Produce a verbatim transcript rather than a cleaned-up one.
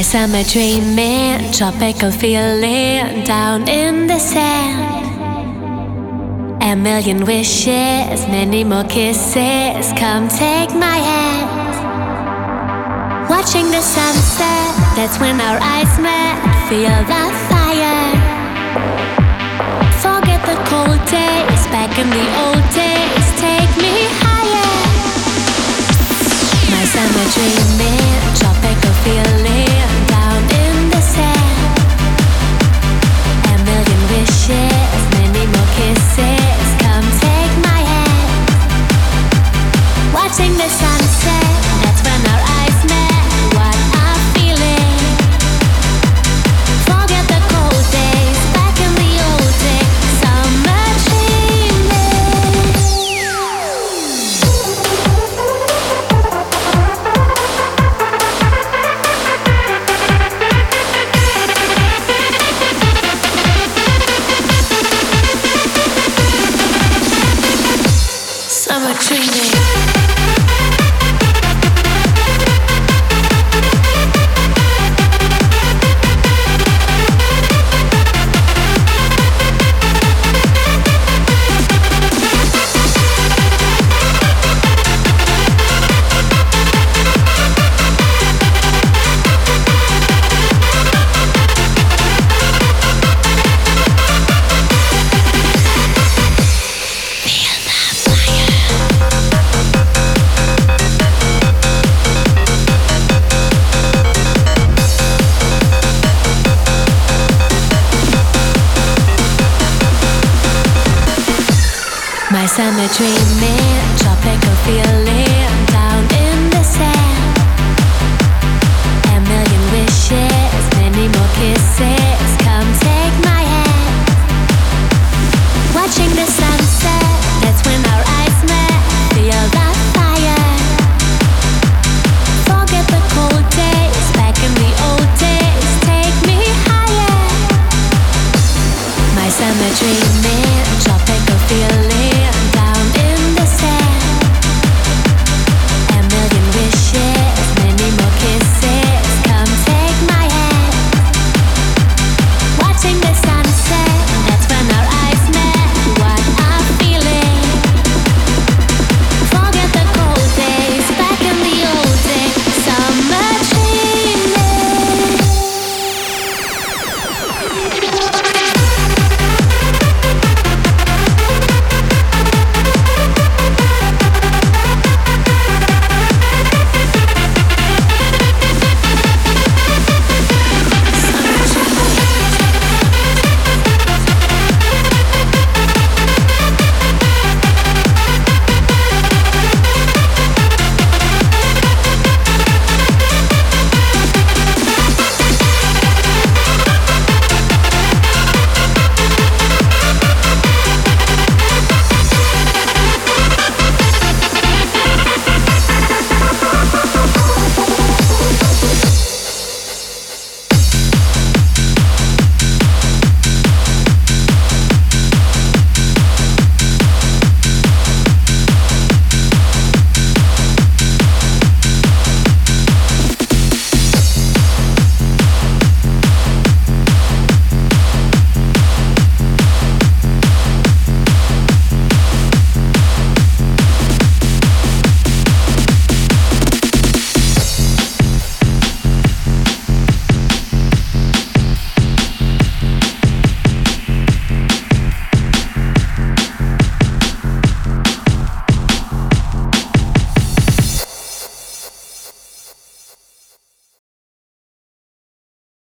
summer dreaming, tropical feeling down in the sand. A million wishes, many more kisses, come take my hand. Watching the sunset, that's when our eyes met, feel the fire. Forget the cold days, back in the old days, take me higher. My summer dreaming, tropical feeling down in the sand. A million wishes, many more kisses, come take my hand. Watching the sunset, that's when our eyes met, what a feeling. Forget the cold days, back in the old days, summer dreaming. Summer dreaming. My summer dreaming, tropical feeling down in the sand. A million wishes, many more kisses, come take my hand. Watching the sunset, that's when our eyes met, feel the fire. Forget the cold days, back in the old days, take me higher. My summer dream